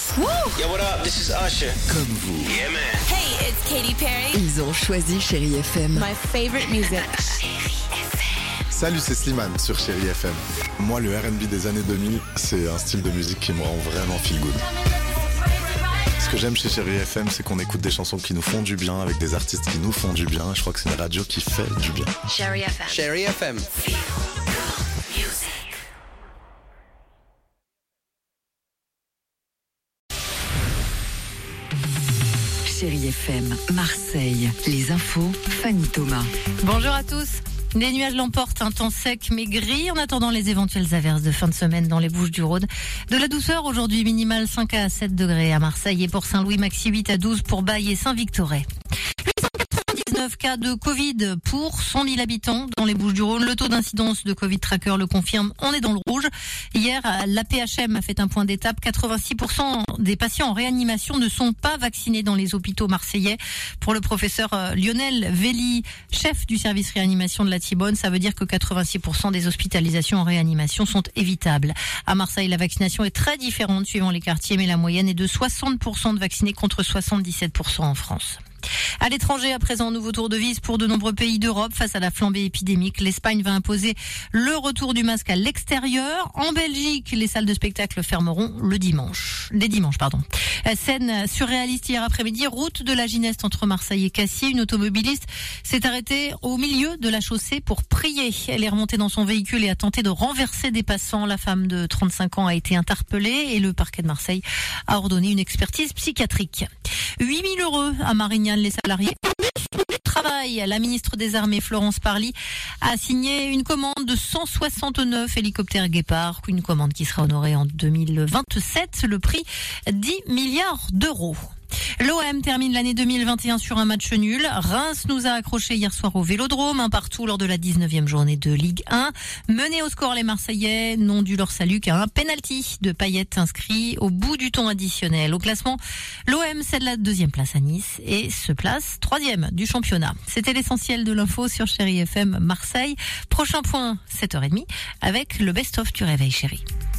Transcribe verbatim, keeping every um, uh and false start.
Woo! Yo, what up? This is Usher. Comme vous. Yeah, man. Hey, it's Katy Perry. Ils ont choisi Chérie F M. My favorite music. Salut, c'est Slimane sur Chérie F M. Moi, le R and B des années deux mille, c'est un style de musique qui me rend vraiment feel good. Ce que j'aime chez Chérie F M, c'est qu'on écoute des chansons qui nous font du bien, avec des artistes qui nous font du bien. Je crois que c'est une radio qui fait du bien. Chérie F M. Chérie F M. Chérie F M, Marseille. Les infos, Fanny Thomas. Bonjour à tous. Des nuages l'emportent, un temps sec mais gris en attendant les éventuelles averses de fin de semaine dans les Bouches-du-Rhône. De la douceur aujourd'hui, minimale cinq à sept degrés à Marseille et pour Saint-Louis, maxi huit à douze pour Baille et Saint-Victoret. huit cent quatre-vingt-dix-neuf cas de Covid pour cent mille habitants dans les Bouches-du-Rhône. Le taux d'incidence de Covid Tracker le confirme, on est dans le rouge. Hier, l'A P H M a fait un point d'étape. quatre-vingt-six pour cent des patients en réanimation ne sont pas vaccinés dans les hôpitaux marseillais. Pour le professeur Lionel Velli, chef du service réanimation de la Thibonne, ça veut dire que quatre-vingt-six pour cent des hospitalisations en réanimation sont évitables. À Marseille, la vaccination est très différente suivant les quartiers, mais la moyenne est de soixante pour cent de vaccinés contre soixante-dix-sept pour cent en France. À l'étranger, à présent, nouveau tour de vis pour de nombreux pays d'Europe face à la flambée épidémique. L'Espagne va imposer le retour du masque à l'extérieur. En Belgique, les salles de spectacle fermeront le dimanche. Les dimanches, pardon. Scène surréaliste hier après-midi, route de la Gineste entre Marseille et Cassier. Une automobiliste s'est arrêtée au milieu de la chaussée pour prier. Elle est remontée dans son véhicule et a tenté de renverser des passants. La femme de trente-cinq ans a été interpellée et le parquet de Marseille a ordonné une expertise psychiatrique. huit mille euros à Marignane, les salariés travail. La ministre des Armées, Florence Parly, a signé une commande de cent soixante-neuf hélicoptères Guépard, une commande qui sera honorée en deux mille vingt-sept, le prix dix milliards d'euros. L'O M termine l'année deux mille vingt et un sur un match nul. Reims nous a accroché hier soir au Vélodrome, un partout lors de la dix-neuvième journée de Ligue un. Menés au score, les Marseillais n'ont dû leur salut qu'à un penalty de Payet inscrit au bout du temps additionnel. Au classement, l'O M cède la deuxième place à Nice et se place troisième du championnat. C'était l'essentiel de l'info sur Chérie F M Marseille. Prochain point, sept heures trente, avec le best-of du Réveil Chérie.